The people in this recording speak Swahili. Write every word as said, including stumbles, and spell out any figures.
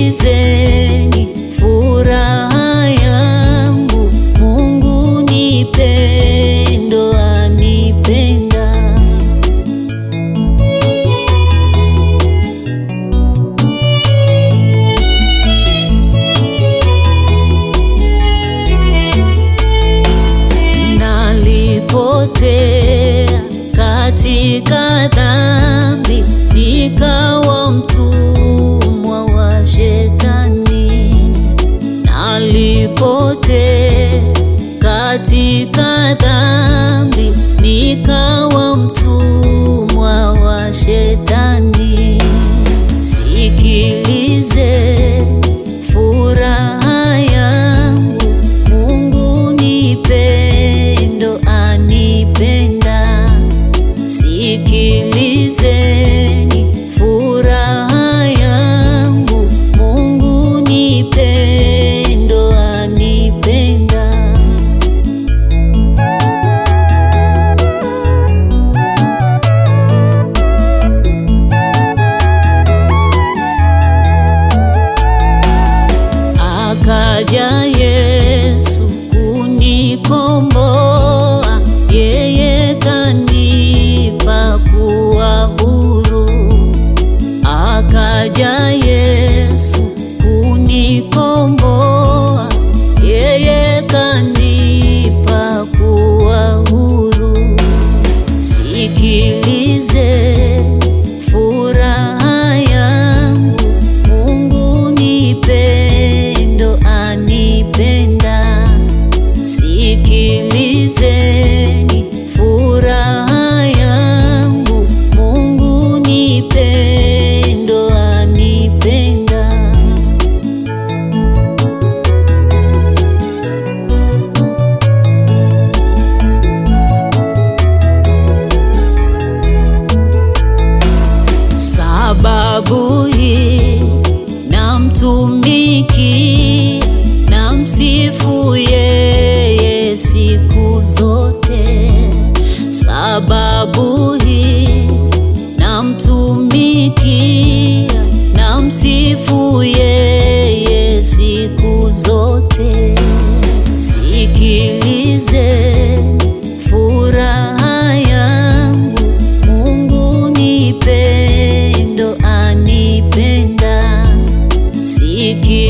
Sikilizeni furaha yangu, Mungu ni pendo, anipenda. Nalipotea katika dhambi, nikawa mtumwa wa Shetani. Nalipotea katika dhambi, nikawa mtumwa wa Shetani. Sikilize furaha yangu, Mungu ni pendo, anipenda. Sikilizeni furaha yangu, Mungu ni pendo, anipenda. Akaja Yesu kunikomboa, yeye kanipa kuwa huru. Akaja Yesu kunikomboa, yeye kanipa kuwa huru. Sikilize furaha yangu, Mungu ni pendo, anipenda. Sikilizeni furaha yangu, Mungu ni pendo, anipenda. Sababu hii namtumikia, namsifu yeye siku zote. Sababu hii namtumikia, namsifu yeye siku zote. Sikilize furaha yangu, Mungu ni pendo, anipenda. Sikilize